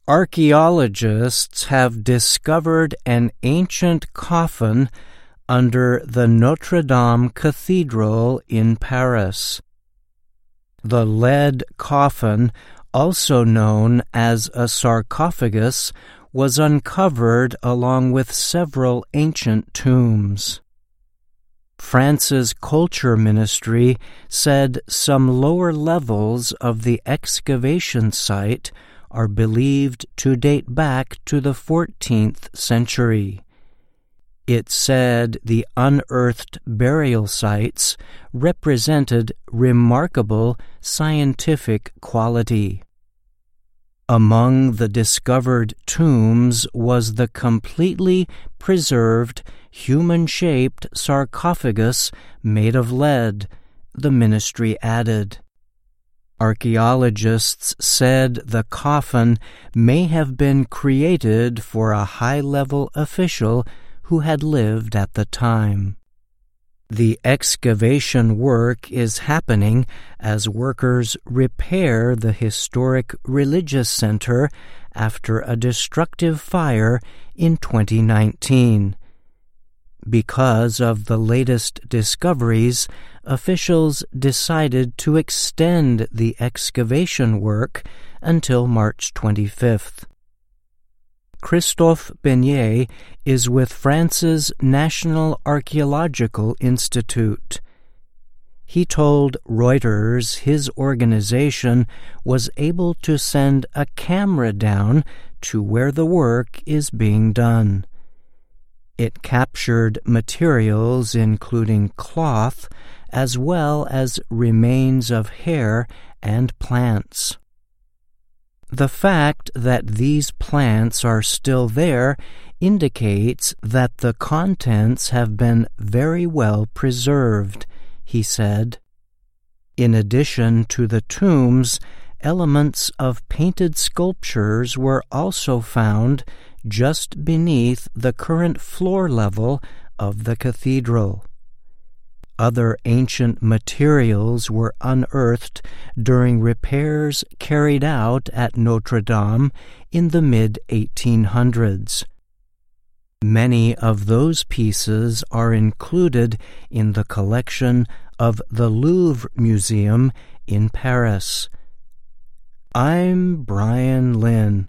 Archaeologists have discovered an ancient coffin under the Notre Dame Cathedral in Paris. The lead coffin, also known as a sarcophagus, was uncovered along with several ancient tombs. France's culture ministry said some lower levels of the excavation site are believed to date back to the 14th century. It said the unearthed burial sites represented remarkable scientific quality. Among the discovered tombs was the completely preserved human-shaped sarcophagus made of lead, the ministry added. Archaeologists said the coffin may have been created for a high-level official who had lived at the time. The excavation work is happening as workers repair the historic religious center after a destructive fire in 2019. Because of the latest discoveries, officials decided to extend the excavation work until March 25th. Christophe Beignet is with France's National Archaeological Institute. He told Reuters his organization was able to send a camera down to where the work is being done. It captured materials including cloth as well as remains of hair and plants. The fact that these plants are still there indicates that the contents have been very well preserved, he said. In addition to the tombs, elements of painted sculptures were also found just beneath the current floor level of the cathedral. Other ancient materials were unearthed during repairs carried out at Notre Dame in the mid-1800s. Many of those pieces are included in the collection of the Louvre Museum in Paris. I'm Brian Lynn.